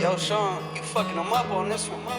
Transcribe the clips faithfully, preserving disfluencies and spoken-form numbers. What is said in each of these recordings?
Yo, Sean, you fucking them up on this one.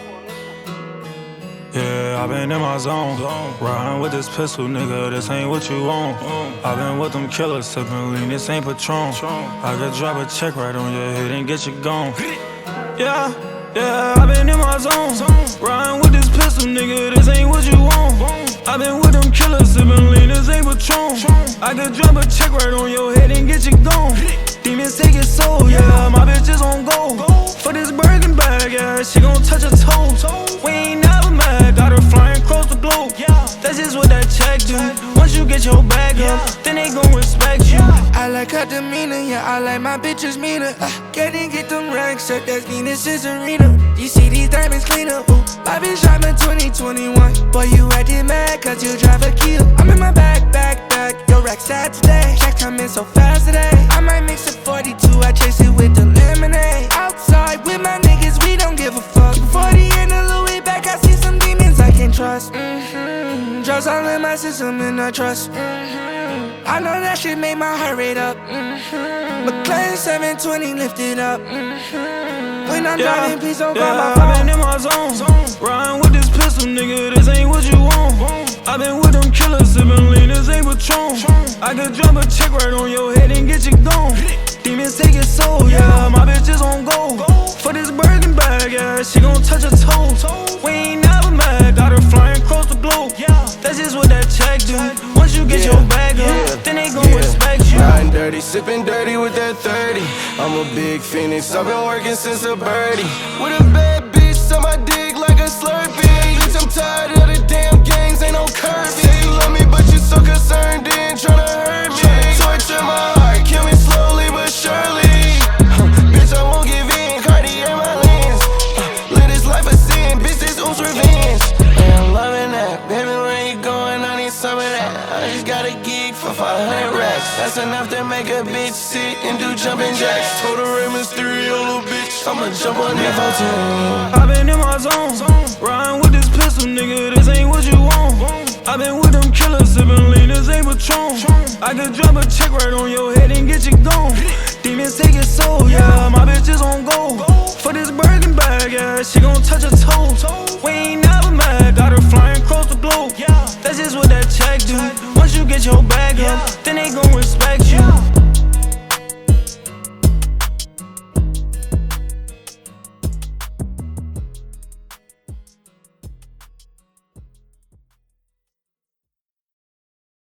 Yeah, I been in my zone, riding with this pistol, nigga, this ain't what you want. I been with them killers, sippin' lean, this ain't Patron. I could drop a check right on your head and get you gone. Yeah, yeah, I been in my zone, riding with this pistol, nigga, this ain't what you want. I been with them killers, sippin' lean, this ain't Patron. I could drop a check right on your head and get you gone. Demons take your soul, yeah, my bitch is on go. For this Birkin bag, yeah, she gon' touch her toes. We ain't never mad, got her flying across the globe. That's just what that check do. Once you get your bag up, then they gon' respect you. I like her demeanor, yeah, I like my bitches meaner. uh, Can't even get them racks up, that's me, this is arena. You see these diamonds cleaner, ooh. My bitch driving twenty twenty-one. Boy, you acting mad, cause you drive a Kia. I'm in my back, back, back, your rack sad today. Check coming so fast today. I might mix a forty-two, I chase it with the lemonade. Outside with my niggas, we don't give a fuck. Keep forty in the Louis back, I see some demons I can't trust. Mm-hmm. Drugs all in my system and I trust. Mm-hmm. I know that shit made my heart rate up. Mm-hmm. McLaren seven twenty lifted up. Mm-hmm. When I'm Yeah, driving, please don't yeah, call my I phone. been in my zone, riding with this pistol, nigga, this ain't what you want. I been with them killers, sippin' lean, this ain't Patron. I could drop a check right on your head and get you gone. Demons take your soul, yeah, my bitch is on go. For this Birkin bag, yeah, she gon' touch her toes. We ain't never mad, got her flying across the globe. That's just what that check do. Once you get Yeah, your bag up, yeah, then they gon' yeah. respect you. Riding dirty, sipping dirty with that thirty. I'm a big phoenix, I've been working since a birdie. With a bad bitch on my dick like a Slurpee. Bitch, I'm tired of the damn games, ain't no curvy. Say you love me, but you so concerned in tryna hurt me. Torture my heart, kill me slowly but surely. Huh, bitch, I won't give in, Cartier my lens. Uh, live this life a sin, bitch, this oops revenge. And I'm loving that, baby, where you going? I need some of that. I just got a gig for five hundred racks. That's enough to make a bitch sit and do jumping jacks. Told her Rey Mysterio, little bitch, I'ma jump on that fourteen. I been in my zone, riding with this pistol, nigga, this ain't what you want. I been with them killers, sippin' lean, this ain't Patron. I could drop a check right on your head and get you gone. Demons take your soul, yeah, my bitch is on go. For this Birkin bag, yeah, she gon' touch her toes. We ain't never mad, got her flying across the globe. That's just what that check do. Once you get your bag up, then they gon' respect you.